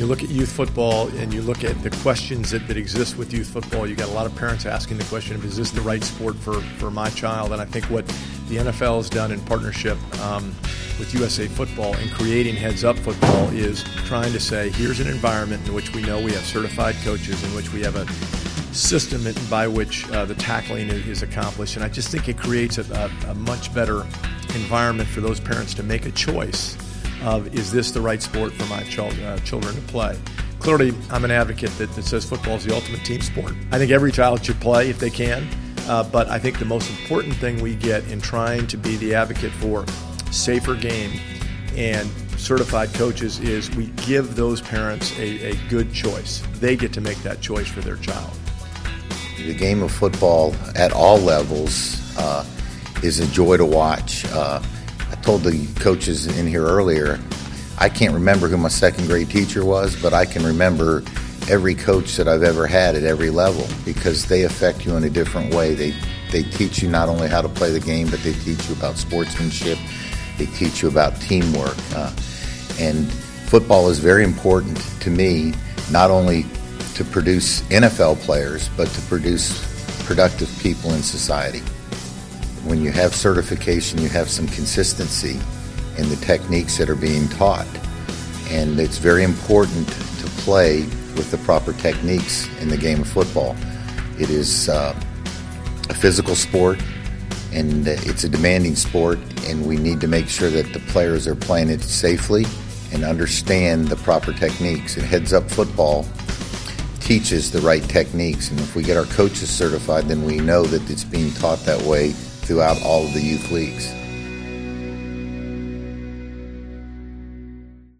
look at youth football and you look at the questions that exist with youth football, you got a lot of parents asking the question of, is this the right sport for my child? And I think what the NFL has done in partnership with USA Football and creating Heads Up Football is trying to say, here's an environment in which we know we have certified coaches, in which we have a system by which the tackling is accomplished. And I just think it creates a much better environment for those parents to make a choice of, is this the right sport for my children to play? Clearly, I'm an advocate that says football is the ultimate team sport. I think every child should play if they can, but I think the most important thing we get in trying to be the advocate for safer game and certified coaches is we give those parents a good choice. They get to make that choice for their child. The game of football at all levels is a joy to watch. I told the coaches in here earlier, I can't remember who my second grade teacher was, but I can remember every coach that I've ever had at every level, because they affect you in a different way. They teach you not only how to play the game, but they teach you about sportsmanship. They teach you about teamwork. And football is very important to me, not only to produce NFL players, but to produce productive people in society. When you have certification, you have some consistency in the techniques that are being taught. And it's very important to play with the proper techniques in the game of football. It is a physical sport, and it's a demanding sport, and we need to make sure that the players are playing it safely and understand the proper techniques. And Heads Up Football teaches the right techniques, and if we get our coaches certified, then we know that it's being taught that way throughout all of the youth leagues.